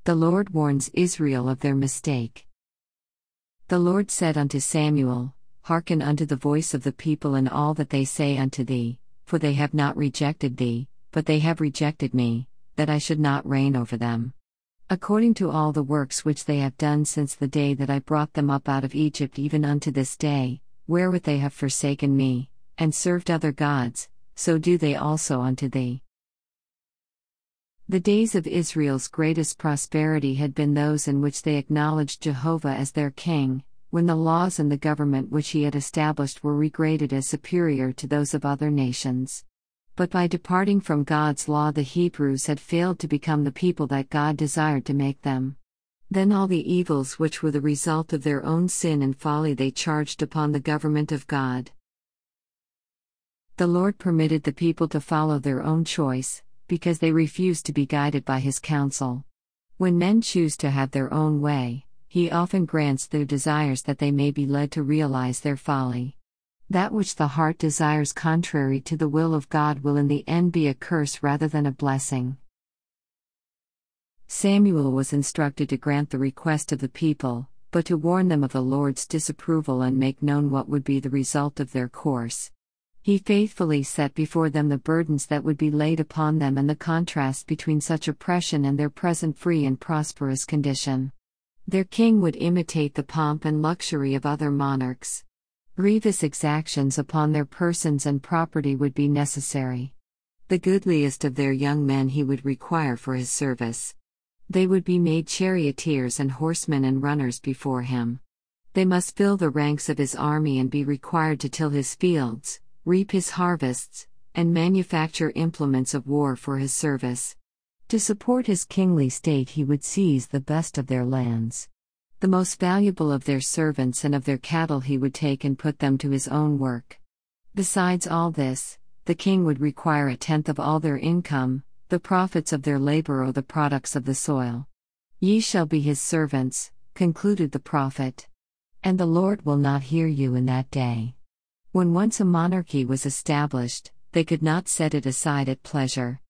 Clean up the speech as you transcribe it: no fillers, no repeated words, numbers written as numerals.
The Lord warns Israel of their mistake. The Lord said unto Samuel, Hearken unto the voice of the people in all that they say unto thee, for they have not rejected thee, but they have rejected me, that I should not reign over them. According to all the works which they have done since the day that I brought them up out of Egypt even unto this day, wherewith they have forsaken me, and served other gods, so do they also unto thee. The days of Israel's greatest prosperity had been those in which they acknowledged Jehovah as their king, when the laws and the government which he had established were regarded as superior to those of other nations. But by departing from God's law, the Hebrews had failed to become the people that God desired to make them. Then all the evils which were the result of their own sin and folly they charged upon the government of God. The Lord permitted the people to follow their own choice, because they refused to be guided by His counsel. When men choose to have their own way, He often grants their desires that they may be led to realize their folly. That which the heart desires contrary to the will of God will in the end be a curse rather than a blessing. Samuel was instructed to grant the request of the people, but to warn them of the Lord's disapproval and make known what would be the result of their course. He faithfully set before them the burdens that would be laid upon them and the contrast between such oppression and their present free and prosperous condition. Their king would imitate the pomp and luxury of other monarchs. Grievous exactions upon their persons and property would be necessary. The goodliest of their young men he would require for his service. They would be made charioteers and horsemen and runners before him. They must fill the ranks of his army and be required to till his fields, reap his harvests, and manufacture implements of war for his service. To support his kingly state he would seize the best of their lands. The most valuable of their servants and of their cattle he would take and put them to his own work. Besides all this, the king would require 1/10 of all their income, the profits of their labor or the products of the soil. Ye shall be his servants, concluded the prophet. And the Lord will not hear you in that day. When once a monarchy was established, they could not set it aside at pleasure.